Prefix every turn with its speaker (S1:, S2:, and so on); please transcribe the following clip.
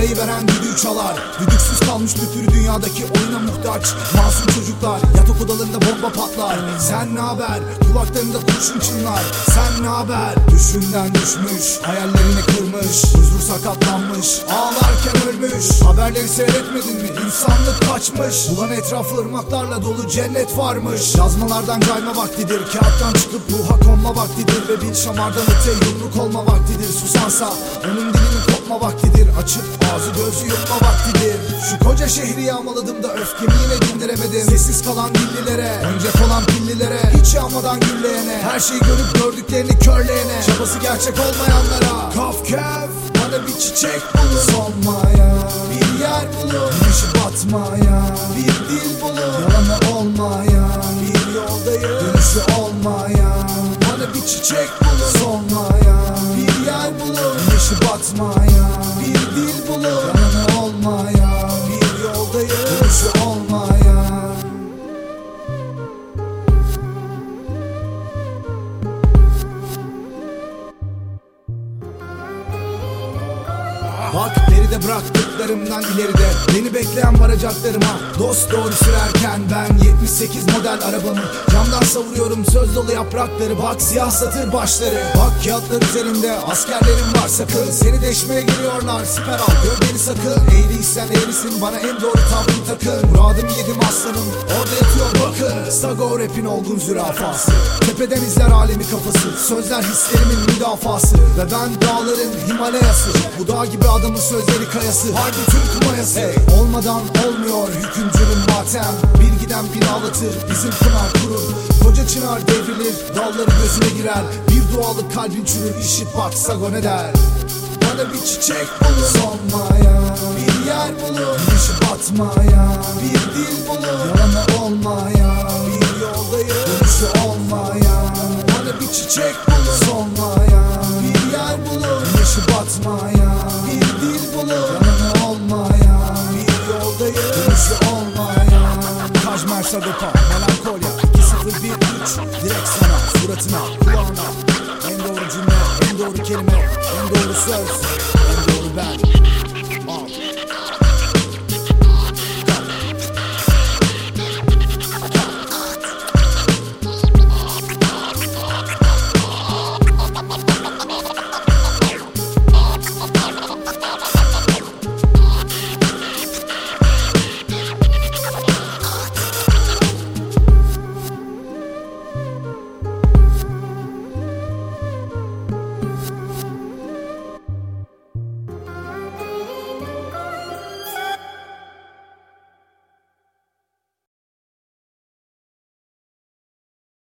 S1: parayı veren düdüğü çalar. Düdüksüz kalmış bir dünyadaki oyuna muhtaç masum çocuklar. Yatak odalarında bomba patlar. Sen naber? Kulaklarında kurşun çınlar. Sen naber? Düşünden düşmüş, hayallerini kırmış, huzur sakatlanmış, ağlarken ölmüş. Haberleri seyretmedin mi? İnsanlık kaçmış. Bulan etrafı ırmaklarla dolu cennet varmış. Yazmalardan kayma vaktidir, kağıttan çıkıp ruha konma vaktidir. Ve bir şamardan öte yumruk olma vaktidir. Susansa onun dilinin kopma vaktidir. Açıp ağzı gözü yutma vaktidir. Şu koca şehri yağmaladım da öfkemi yine dindiremedim. Sessiz kalan dillilere, önce olan pillilere, hiç yağmadan gülleyene, her şeyi görüp gördüklerini körleyene, çabası gerçek olmayanlara. Kaf kef bana bir çiçek bulun, solmaya bir yer bulun, güneşi batmaya bir dil bulun, yalanı olmaya bir yoldayım, dönüşü olmaya. Bana bir çiçek bulun, solmaya bir yer bulun, güneşi batmaya bir dil bulun, yalanı olmaya bir yoldayım, dönüşü olmaya. Bak geride bıraktıklarımdan ileride beni bekleyen varacaklarıma. Dost doğru sürerken ben 78 model arabamı camdan savuruyorum söz dolu yaprakları. Bak siyah satır başları, bak kağıtlar üzerinde askerlerim var sakın. Seni deşmeye geliyorlar, siper al gör beni sakın. Eğriysen eğrisin, bana en doğru tavrını takın. Muradımı yedim aslanım, orada yatıyor bakın. Sago rapin olgun zürafası, tepeden izler alemi kafası. Sözler hislerimin müdafası ve ben dağların Himalayası. Bu dağ gibi adamın sözleri kayası, harbi Türk mayası. Hey, olmadan olmuyor hükümcülüm matem. Bir giden bir ağlatır, bizim pınar kurur. Koca çınar devrilir, dalları gözüne girer. Bir dualık kalbin çürür, işit bak Sago ne der. Bana bir çiçek bulun, solmaya bir yer bulun, güneşi batmaya bir dil bulun, yalanı olmaya bir yoldayım, dönüşü olmaya. Bana bir çiçek bulun, solmaya bir yer bulun, güneşi batmaya bir dil bulun, yalanı olmaya bir yoldayım, dönüşü olmaya. Kajmer Sagopa, Melankolya 2013, direkt sana, suratına, kulağına. En doğru cümle, en doğru kelime, en doğru söz, en doğru ben.